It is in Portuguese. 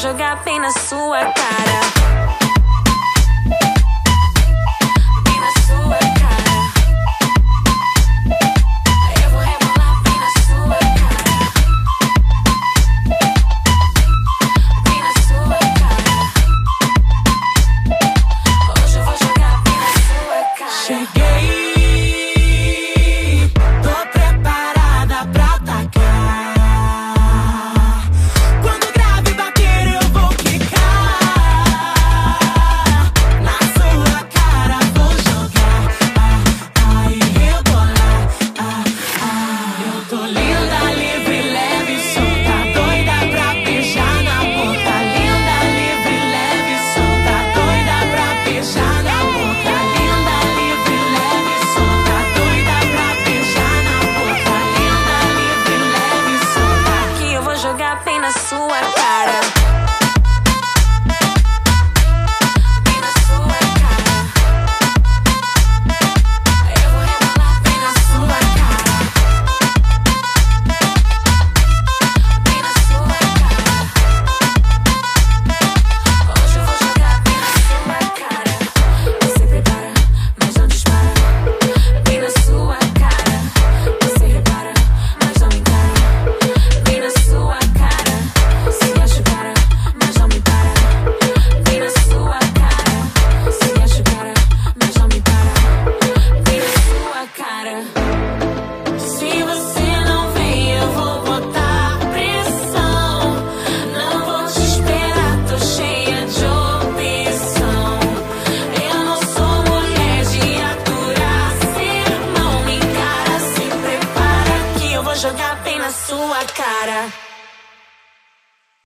jogar bem na sua cara. Bem na sua cara. Eu vou rebolar bem na sua cara. Bem na sua cara. Hoje eu vou jogar bem na sua cara. Cheguei, tô preparada pra atacar. Quando o grave bater eu vou quicar. Na sua cara vou jogar, e rebolar. Eu tô linda, livre, leve, solta, doida pra beijar na boca. Linda, livre, leve, solta, doida pra beijar na boca. Linda, livre, leve, solta, doida pra beijar na boca. Linda, livre, leve, solta. Que eu vou jogar bem na sua cara.